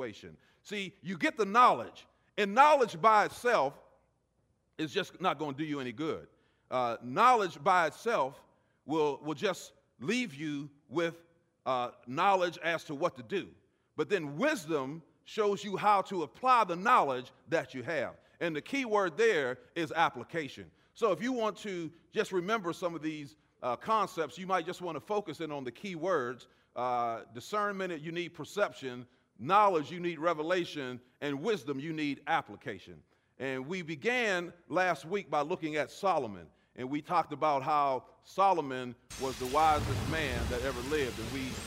situation. See, you get the knowledge, and knowledge by itself is just not going to do you any good. Knowledge by itself will just leave you with knowledge as to what to do. But then wisdom shows you how to apply the knowledge that you have. And the key word there is application. So if you want to just remember some of these concepts, you might just want to focus in on the key words. Discernment, you need perception. Knowledge, you need revelation. And wisdom, you need application. And we began last week by looking at Solomon. And we talked about how Solomon was the wisest man that ever lived. And we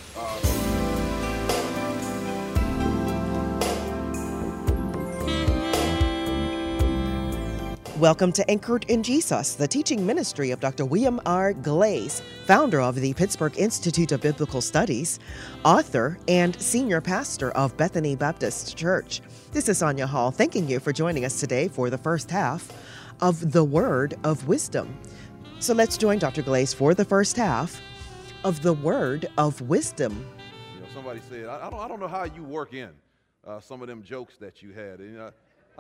Welcome to Anchored in Jesus, the teaching ministry of Dr. William R. Glaze, founder of the Pittsburgh Institute of Biblical Studies, author, and senior pastor of Bethany Baptist Church. This is Sonia Hall, thanking you for joining us today for the first half of the Word of Wisdom. So let's join Dr. Glaze for the first half of the Word of Wisdom. You know, somebody said, I don't know how you work in some of them jokes that you had. And,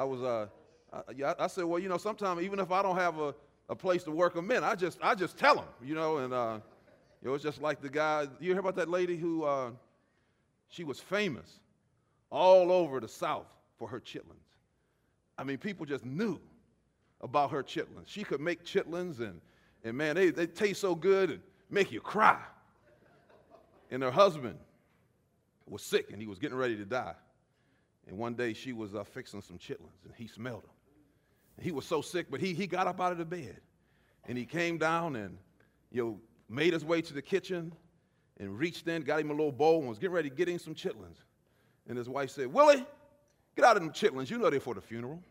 I said, well, you know, sometimes even if I don't have a place to work them in, I just tell them, you know, and it's just like the guy. You hear about that lady who she was famous all over the South for her chitlins. I mean, people just knew about her chitlins. She could make chitlins, and man, they taste so good and make you cry. And her husband was sick, and he was getting ready to die. And one day she was fixing some chitlins, and he smelled them. He was so sick, but he got up out of the bed, and he came down and, made his way to the kitchen and reached in, got him a little bowl, and was getting ready to get him some chitlins. And his wife said, Willie, get out of them chitlins. You know they're for the funeral.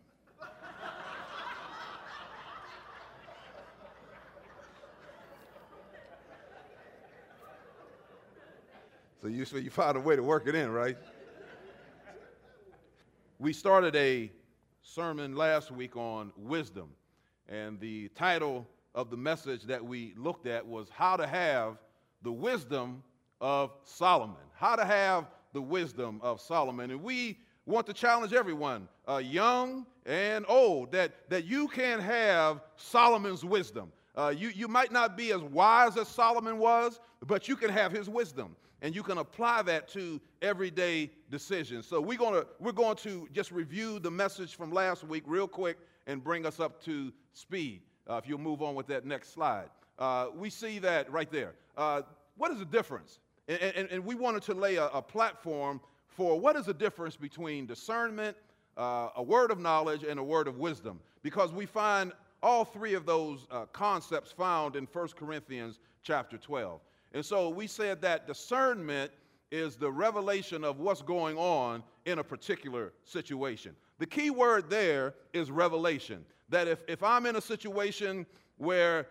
So you found a way to work it in, right? We started a sermon last week on wisdom, and the title of the message that we looked at was How to Have the Wisdom of Solomon. How to have the wisdom of Solomon. And we want to challenge everyone, young and old, that you can have Solomon's wisdom. You might not be as wise as Solomon was, but you can have his wisdom. And you can apply that to everyday decisions. So we're going to just review the message from last week real quick and bring us up to speed. If you'll move on with that next slide. We see that right there. What is the difference? And we wanted to lay a platform for what is the difference between discernment, a word of knowledge, and a word of wisdom. Because we find all three of those concepts found in 1 Corinthians chapter 12. And so we said that discernment is the revelation of what's going on in a particular situation. The key word there is revelation. That if I'm in a situation where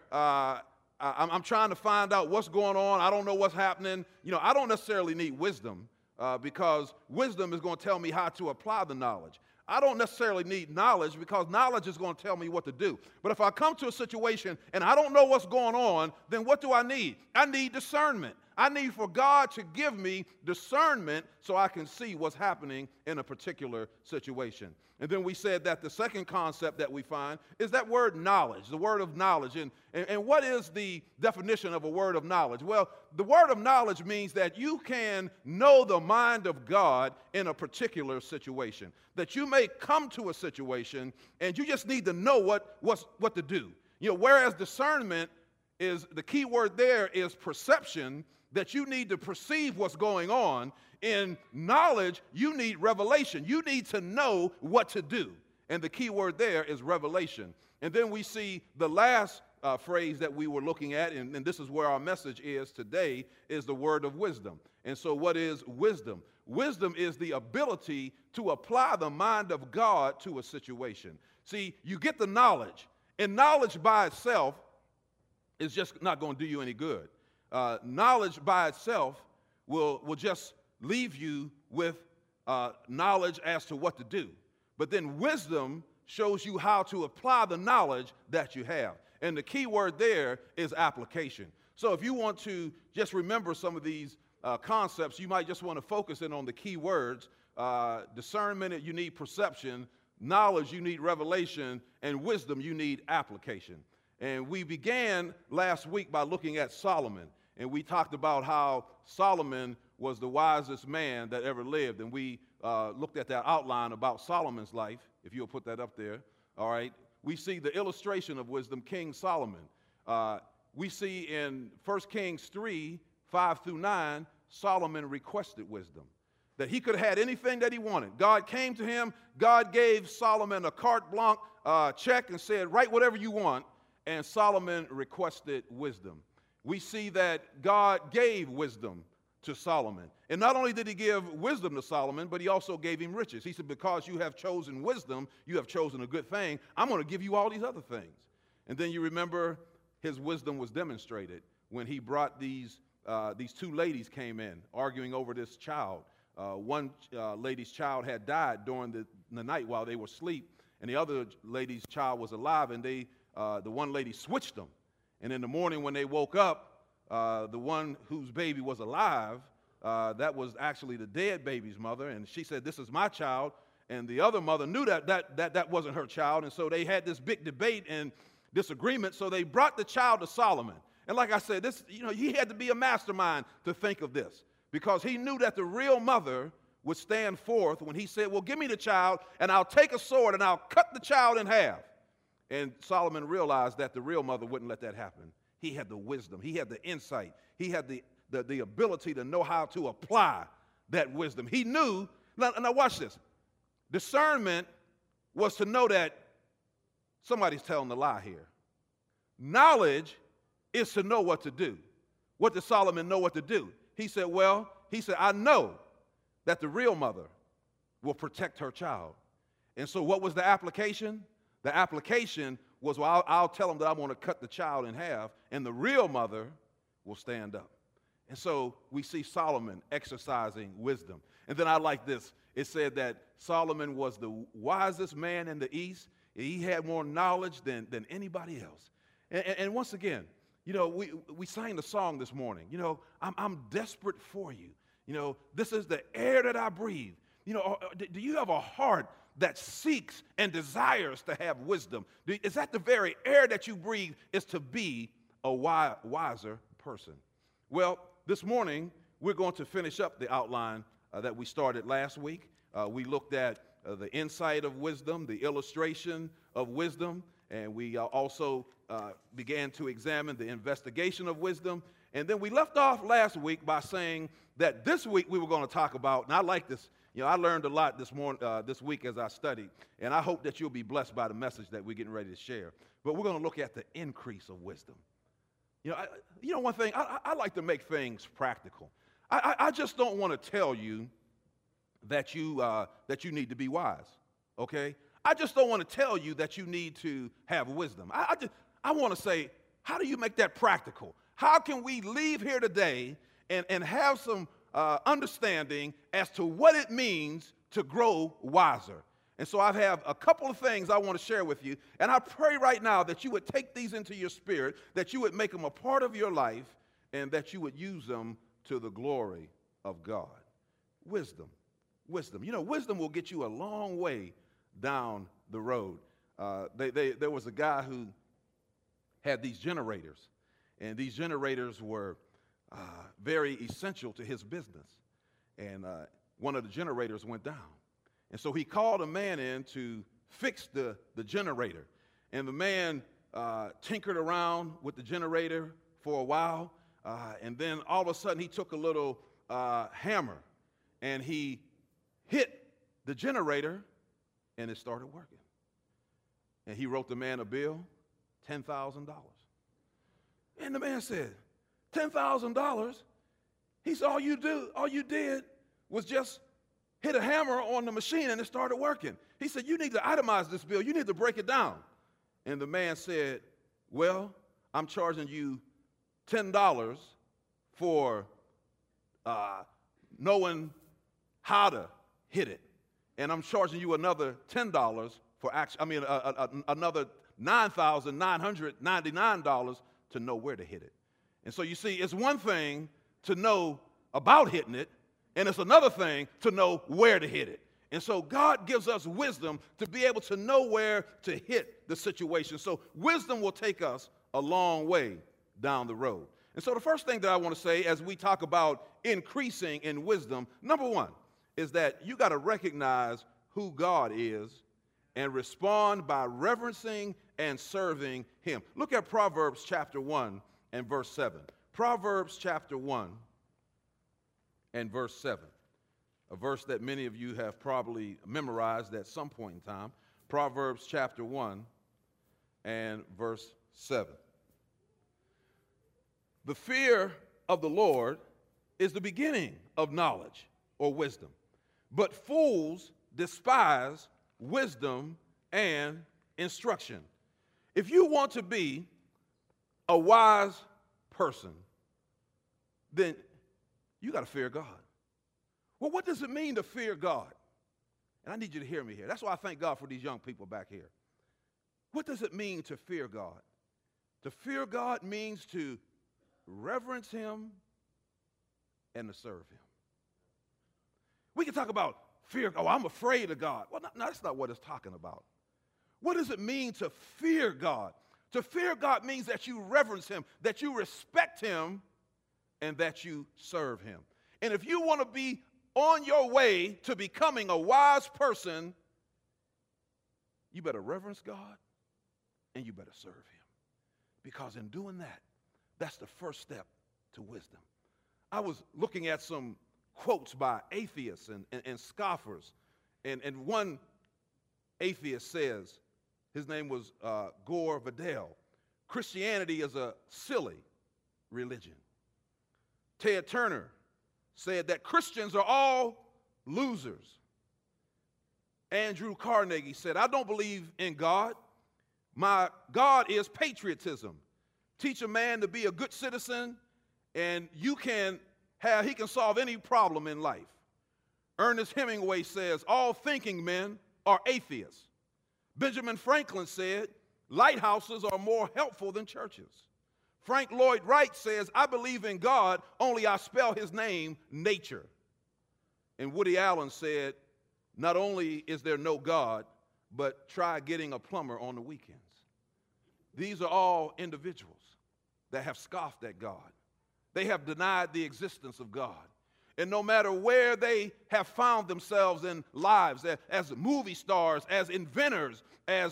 I'm trying to find out what's going on, I don't know what's happening, I don't necessarily need wisdom because wisdom is going to tell me how to apply the knowledge. I don't necessarily need knowledge because knowledge is going to tell me what to do. But if I come to a situation and I don't know what's going on, then what do I need? I need discernment. I need for God to give me discernment so I can see what's happening in a particular situation. And then we said that the second concept that we find is that word knowledge, the word of knowledge. And what is the definition of a word of knowledge? Well, the word of knowledge means that you can know the mind of God in a particular situation. That you may come to a situation and you just need to know what to do. Whereas discernment is, the key word there is perception, that you need to perceive what's going on. In knowledge, you need revelation. You need to know what to do. And the key word there is revelation. And then we see the last phrase that we were looking at, and this is where our message is today, is the word of wisdom. And so what is wisdom? Wisdom is the ability to apply the mind of God to a situation. See, you get the knowledge, and knowledge by itself is just not going to do you any good. Knowledge by itself will just leave you with knowledge as to what to do. But then wisdom shows you how to apply the knowledge that you have. And the key word there is application. So if you want to just remember some of these concepts, you might just want to focus in on the key words. discernment, you need perception. Knowledge, you need revelation. And wisdom, you need application. And we began last week by looking at Solomon. And we talked about how Solomon was the wisest man that ever lived. And we looked at that outline about Solomon's life, if you'll put that up there. All right. We see the illustration of wisdom, King Solomon. We see in 1 Kings 3, 5 through 9, Solomon requested wisdom, that he could have had anything that he wanted. God came to him. God gave Solomon a carte blanche check and said, write whatever you want. And Solomon requested wisdom. We see that God gave wisdom to Solomon. And not only did he give wisdom to Solomon, but he also gave him riches. He said, because you have chosen wisdom, you have chosen a good thing, I'm going to give you all these other things. And then you remember his wisdom was demonstrated when he brought these two ladies came in arguing over this child. One lady's child had died during the night while they were asleep, and the other lady's child was alive, and the one lady switched them. And in the morning when they woke up, the one whose baby was alive, that was actually the dead baby's mother, and she said, this is my child. And the other mother knew that wasn't her child, and so they had this big debate and disagreement, so they brought the child to Solomon. And like I said, he had to be a mastermind to think of this, because he knew that the real mother would stand forth when he said, well, give me the child, and I'll take a sword, and I'll cut the child in half. And Solomon realized that the real mother wouldn't let that happen. He had the wisdom. He had the insight. He had the ability to know how to apply that wisdom. He knew, now watch this. Discernment was to know that somebody's telling a lie here. Knowledge is to know what to do. What did Solomon know what to do? He said, I know that the real mother will protect her child. And so what was the application? The application was, well, I'll tell them that I'm going to cut the child in half, and the real mother will stand up. And so we see Solomon exercising wisdom. And then I like this. It said that Solomon was the wisest man in the East. He had more knowledge than anybody else. And once again, we sang the song this morning. I'm desperate for you. This is the air that I breathe. Do you have a heart that seeks and desires to have wisdom? Is that the very air that you breathe, is to be a wiser person? Well, this morning, we're going to finish up the outline that we started last week. We looked at the insight of wisdom, the illustration of wisdom, and we also began to examine the investigation of wisdom. And then we left off last week by saying that this week we were going to talk about, and I like this, I learned a lot this week as I studied, and I hope that you'll be blessed by the message that we're getting ready to share. But we're going to look at the increase of wisdom. One thing, I like to make things practical. I just don't want to tell you that you need to be wise, okay? I just don't want to tell you that you need to have wisdom. I want to say, how do you make that practical? How can we leave here today and have some understanding as to what it means to grow wiser? And so I have a couple of things I want to share with you, and I pray right now that you would take these into your spirit, that you would make them a part of your life, and that you would use them to the glory of God. Wisdom. Wisdom. Wisdom will get you a long way down the road. There was a guy who had these generators, and these generators were very essential to his business. And one of the generators went down. And so he called a man in to fix the generator. And the man tinkered around with the generator for a while. And then all of a sudden he took a little hammer and he hit the generator, and it started working. And he wrote the man a bill, $10,000. And the man said, $10,000? He said, all you did was just hit a hammer on the machine and it started working. He said, you need to itemize this bill. You need to break it down. And the man said, well, I'm charging you $10 for knowing how to hit it. And I'm charging you another $10 for another $9,999 to know where to hit it. And so you see, it's one thing to know about hitting it. and it's another thing to know where to hit it. And so God gives us wisdom to be able to know where to hit the situation. So wisdom will take us a long way down the road. And so the first thing that I want to say as we talk about increasing in wisdom, number one, is that you got to recognize who God is and respond by reverencing and serving him. Look at Proverbs chapter 1 and verse 7. Proverbs chapter 1 and verse 7. A verse that many of you have probably memorized at some point in time. Proverbs chapter 1 and verse 7. The fear of the Lord is the beginning of knowledge or wisdom, but fools despise wisdom and instruction. If you want to be a wise person, then you got to fear God. Well, what does it mean to fear God? And I need you to hear me here. That's why I thank God for these young people back here. What does it mean to fear God? To fear God means to reverence him and to serve him. We can talk about fear. Oh, I'm afraid of God. Well, no, that's not what it's talking about. What does it mean to fear God? To fear God means that you reverence him, that you respect him, and that you serve him. And if you want to be on your way to becoming a wise person, you better reverence God and you better serve him. Because in doing that, that's the first step to wisdom. I was looking at some quotes by atheists and scoffers, and one atheist says, his name was Gore Vidal, Christianity is a silly religion. Ted Turner said that Christians are all losers. Andrew Carnegie said, I don't believe in God. My God is patriotism. Teach a man to be a good citizen, and he can solve any problem in life. Ernest Hemingway says, all thinking men are atheists. Benjamin Franklin said, lighthouses are more helpful than churches. Frank Lloyd Wright says, I believe in God, only I spell his name nature. And Woody Allen said, not only is there no God, but try getting a plumber on the weekends. These are all individuals that have scoffed at God. They have denied the existence of God. And no matter where they have found themselves in lives, as movie stars, as inventors, as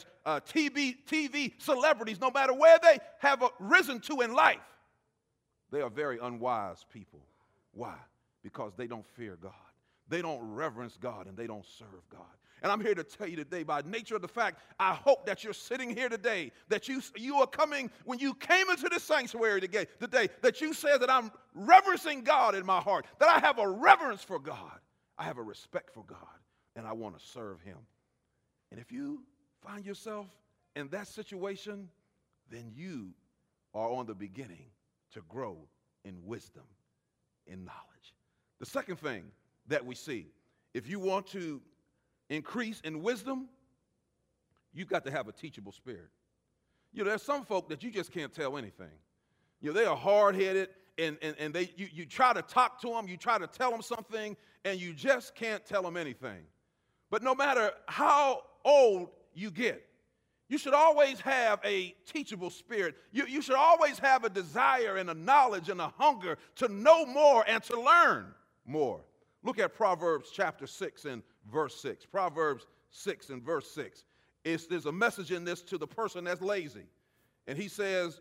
TV celebrities, no matter where they have risen to in life, they are very unwise people. Why? Because they don't fear God. They don't reverence God, and they don't serve God. And I'm here to tell you today, by nature of the fact, I hope that you're sitting here today, that you are coming, when you came into the sanctuary today, that you said that I'm reverencing God in my heart, that I have a reverence for God, I have a respect for God, and I want to serve him. And if you find yourself in that situation, then you are on the beginning to grow in wisdom, in knowledge. The second thing that we see, if you want to increase in wisdom, you've got to have a teachable spirit. You know, there's some folk that you just can't tell anything. You know, they are hard-headed, and you try to talk to them, you try to tell them something, and you just can't tell them anything. But no matter how old you get, you should always have a teachable spirit. You should always have a desire and a knowledge and a hunger to know more and to learn more. Look at Proverbs chapter 6 and verse 6. Proverbs 6 and verse 6. There's a message in this to the person that's lazy. And he says,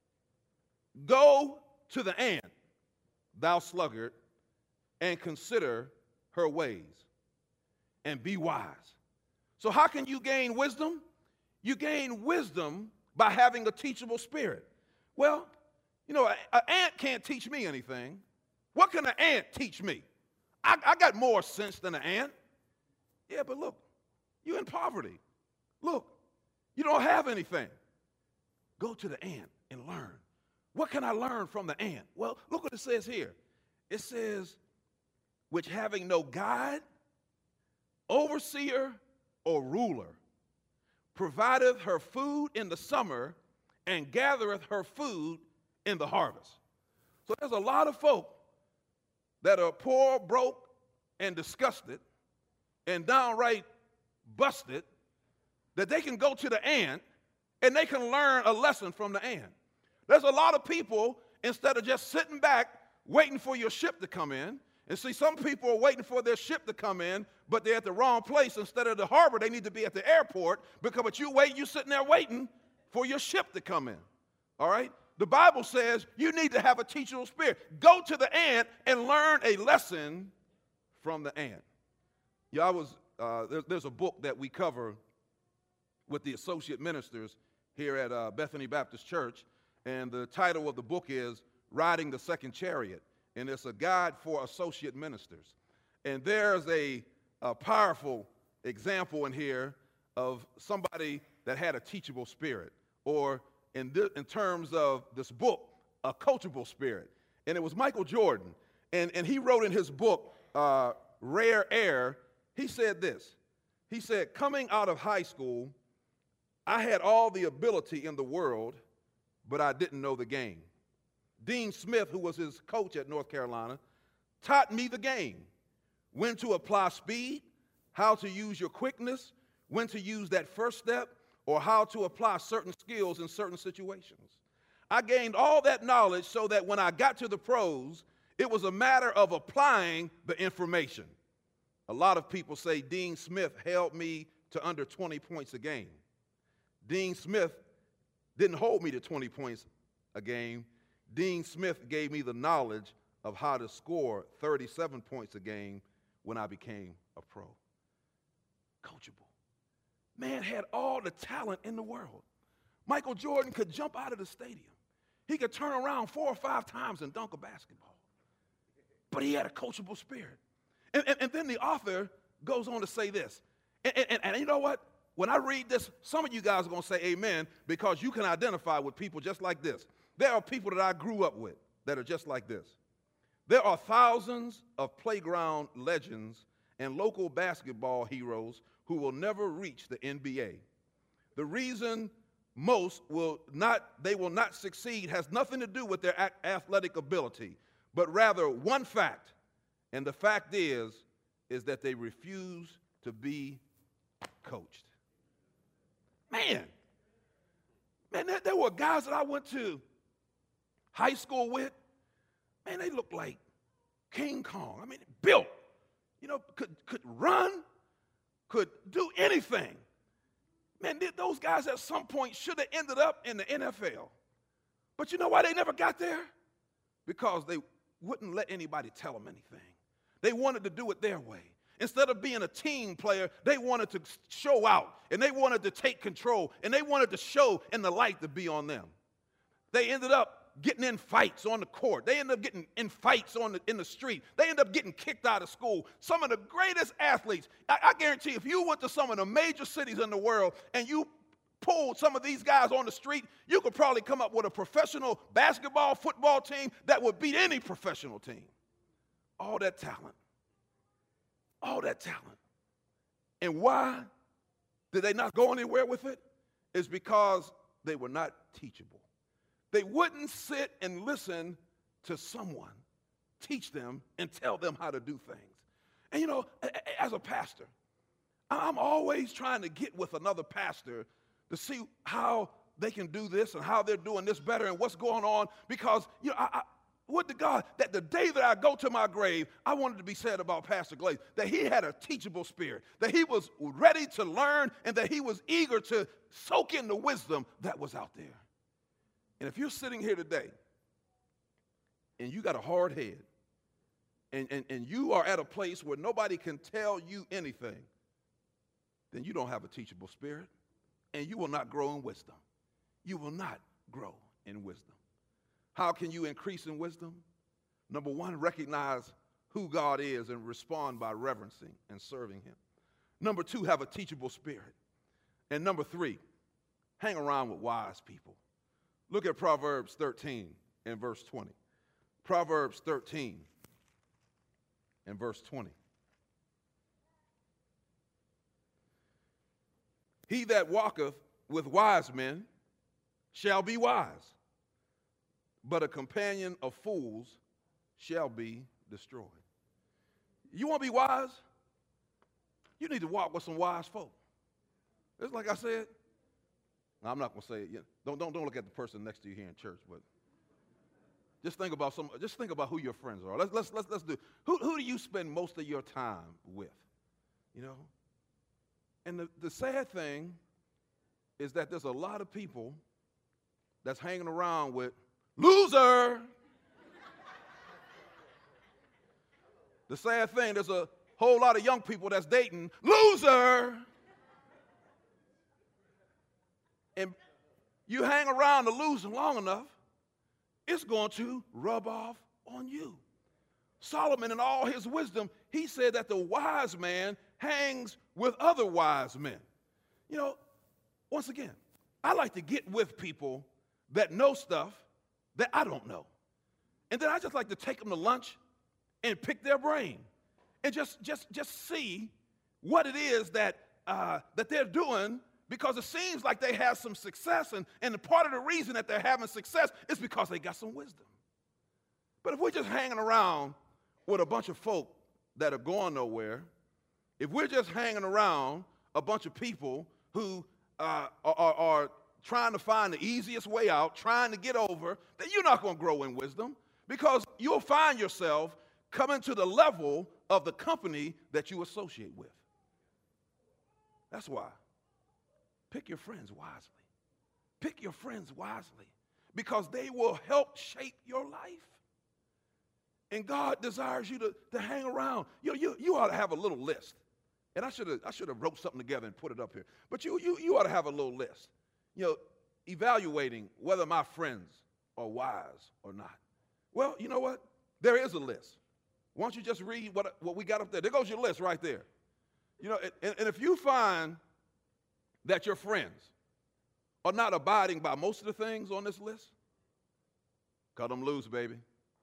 go to the ant, thou sluggard, and consider her ways, and be wise. So how can you gain wisdom? You gain wisdom by having a teachable spirit. Well, you know, an ant can't teach me anything. What can an ant teach me? I got more sense than an ant. Yeah, but look, you're in poverty. Look, you don't have anything. Go to the ant and learn. What can I learn from the ant? Well, look what it says here. It says, which having no guide, overseer, or ruler, provideth her food in the summer and gathereth her food in the harvest. So there's a lot of folk that are poor, broke, and disgusted and downright busted that they can go to the ant and they can learn a lesson from the ant. There's a lot of people, instead of just sitting back waiting for your ship to come in, and see, some people are waiting for their ship to come in, but they're at the wrong place. Instead of the harbor, they need to be at the airport, because but you're sitting there waiting for your ship to come in. All right? The Bible says you need to have a teachable spirit. Go to the ant and learn a lesson from the ant. Yeah, there's a book that we cover with the associate ministers here at Bethany Baptist Church, and the title of the book is Riding the Second Chariot, and it's a guide for associate ministers. And there's a powerful example in here of somebody that had a teachable spirit, or in terms of this book, a coachable spirit. And it was Michael Jordan. And he wrote in his book, Rare Air, he said this. He said, coming out of high school, I had all the ability in the world, but I didn't know the game. Dean Smith, who was his coach at North Carolina, taught me the game. When to apply speed, how to use your quickness, when to use that first step, or how to apply certain skills in certain situations. I gained all that knowledge so that when I got to the pros, it was a matter of applying the information. A lot of people say Dean Smith held me to under 20 points a game. Dean Smith didn't hold me to 20 points a game. Dean Smith gave me the knowledge of how to score 37 points a game when I became a pro. Coachable. Man had all the talent in the world. Michael Jordan could jump out of the stadium. He could turn around 4 or 5 times and dunk a basketball. But he had a coachable spirit. And then the author goes on to say this. And you know what? When I read this, some of you guys are going to say amen, because you can identify with people just like this. There are people that I grew up with that are just like this. There are thousands of playground legends and local basketball heroes who will never reach the NBA. The reason they will not succeed has nothing to do with their athletic ability, but rather one fact, and the fact is that they refuse to be coached. Man, there were guys that I went to high school with. Man, they looked like King Kong. I mean, built, could run, could do anything. Man, those guys at some point should have ended up in the NFL. But you know why they never got there? Because they wouldn't let anybody tell them anything. They wanted to do it their way. Instead of being a team player, they wanted to show out, and they wanted to take control, and they wanted to show and the light to be on them. They ended up getting in fights on the court. They ended up getting in fights in the street. They ended up getting kicked out of school. Some of the greatest athletes, I guarantee if you went to some of the major cities in the world and you pulled some of these guys on the street, you could probably come up with a professional basketball, football team that would beat any professional team. All that talent. All that talent. And why did they not go anywhere with it? It's because they were not teachable. They wouldn't sit and listen to someone teach them and tell them how to do things. And as a pastor, I'm always trying to get with another pastor to see how they can do this and how they're doing this better and what's going on, because I would to God that the day that I go to my grave, I wanted to be said about Pastor Glaze that he had a teachable spirit, that he was ready to learn, and that he was eager to soak in the wisdom that was out there. And if you're sitting here today and you got a hard head and you are at a place where nobody can tell you anything, then you don't have a teachable spirit, and you will not grow in wisdom. You will not grow in wisdom. How can you increase in wisdom? Number one, recognize who God is and respond by reverencing and serving him. Number two, have a teachable spirit. And number three, hang around with wise people. Look at Proverbs 13 and verse 20. Proverbs 13 and verse 20. He that walketh with wise men shall be wise, but a companion of fools shall be destroyed. You want to be wise? You need to walk with some wise folk. It's like I said. Now, I'm not going to say it yet. Don't look at the person next to you here in church, but just think about who your friends are. Let's do. Who do you spend most of your time with? You know? And the sad thing is that there's a lot of people that's hanging around with loser. The sad thing, there's a whole lot of young people that's dating loser. And you hang around the loser long enough, it's going to rub off on you. Solomon, in all his wisdom, he said that the wise man hangs with other wise men. You know, once again, I like to get with people that know stuff that I don't know. And then I just like to take them to lunch and pick their brain and just see what it is that they're doing, because it seems like they have some success, and part of the reason that they're having success is because they got some wisdom. But if we're just hanging around with a bunch of folk that are going nowhere, if we're just hanging around a bunch of people who are trying to find the easiest way out, trying to get over, then you're not going to grow in wisdom, because you'll find yourself coming to the level of the company that you associate with. That's why. Pick your friends wisely. Pick your friends wisely, because they will help shape your life. And God desires you to hang around. You ought to have a little list. And I should have wrote something together and put it up here. But you ought to have a little list. You know, evaluating whether my friends are wise or not. Well, you know what? There is a list. Why don't you just read what we got up there? There goes your list right there. You know, and if you find that your friends are not abiding by most of the things on this list, cut them loose, baby.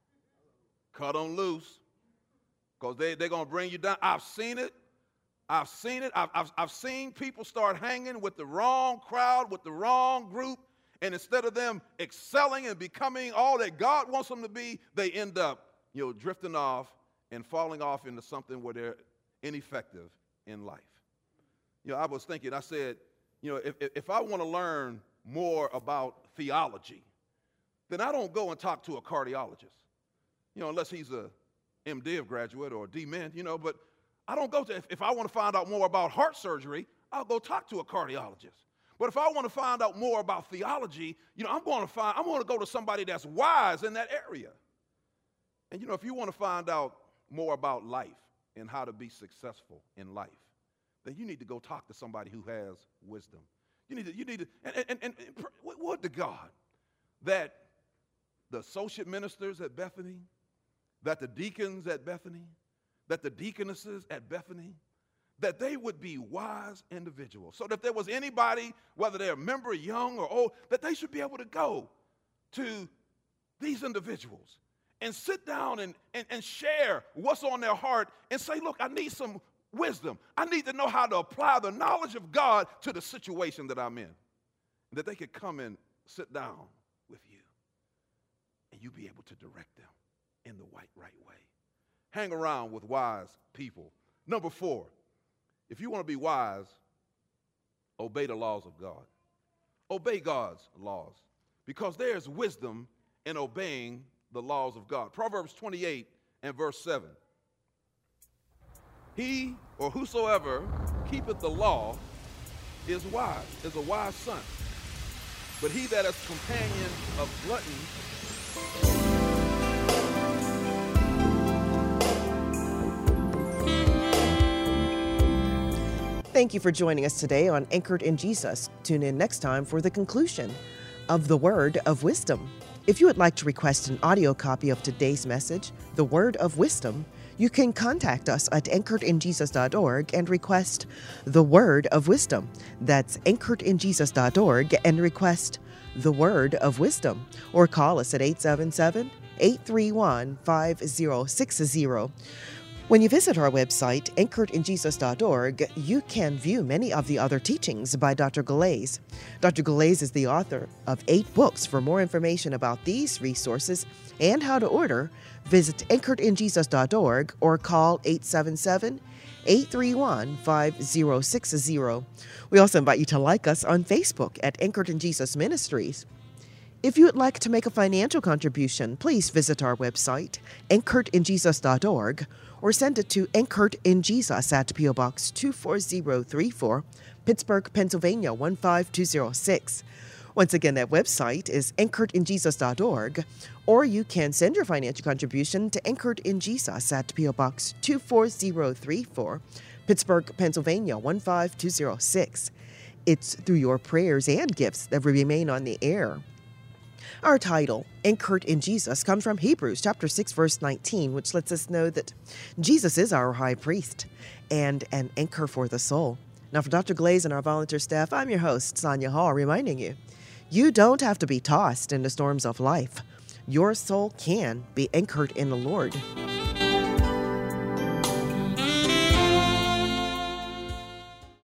Cut them loose, because they're going to bring you down. I've seen it. I've seen people start hanging with the wrong crowd, with the wrong group, and instead of them excelling and becoming all that God wants them to be, they end up, drifting off and falling off into something where they're ineffective in life. I was thinking, I said, if I want to learn more about theology, then I don't go and talk to a cardiologist, unless he's a MDiv graduate or a DMin, but I don't go to, if I want to find out more about heart surgery, I'll go talk to a cardiologist. But if I want to find out more about theology, I'm going to go to somebody that's wise in that area. And if you want to find out more about life and how to be successful in life, then you need to go talk to somebody who has wisdom. You need to, and would to God that the associate ministers at Bethany, that the deacons at Bethany, that the deaconesses at Bethany, that they would be wise individuals. So that if there was anybody, whether they're a member, young or old, that they should be able to go to these individuals and sit down and share what's on their heart and say, look, I need some wisdom. I need to know how to apply the knowledge of God to the situation that I'm in. And that they could come and sit down with you and you be able to direct them in the right way. Hang around with wise people. Number 4, if you want to be wise, obey the laws of God. Obey God's laws, because there's wisdom in obeying the laws of God. Proverbs 28 and verse 7. He or whosoever keepeth the law is wise, is a wise son. But he that is companion of gluttons Thank you for joining us today on Anchored in Jesus. Tune in next time for the conclusion of the Word of Wisdom. If you would like to request an audio copy of today's message, The Word of Wisdom, you can contact us at anchoredinjesus.org and request The Word of Wisdom. That's anchoredinjesus.org and request The Word of Wisdom. Or call us at 877-831-5060. When you visit our website, anchoredinjesus.org, you can view many of the other teachings by Dr. Glaze. Dr. Glaze is the author of 8 books. For more information about these resources and how to order, visit anchoredinjesus.org or call 877-831-5060. We also invite you to like us on Facebook at Anchored in Jesus Ministries. If you would like to make a financial contribution, please visit our website, anchoredinjesus.org, or send it to Anchored in Jesus at P.O. Box 24034, Pittsburgh, Pennsylvania 15206. Once again, that website is anchoredinjesus.org, or you can send your financial contribution to Anchored in Jesus at P.O. Box 24034, Pittsburgh, Pennsylvania 15206. It's through your prayers and gifts that we remain on the air. Our title, Anchored in Jesus, comes from Hebrews chapter 6, verse 19, which lets us know that Jesus is our high priest and an anchor for the soul. Now, for Dr. Glaze and our volunteer staff, I'm your host, Sonia Hall, reminding you, you don't have to be tossed in the storms of life. Your soul can be anchored in the Lord.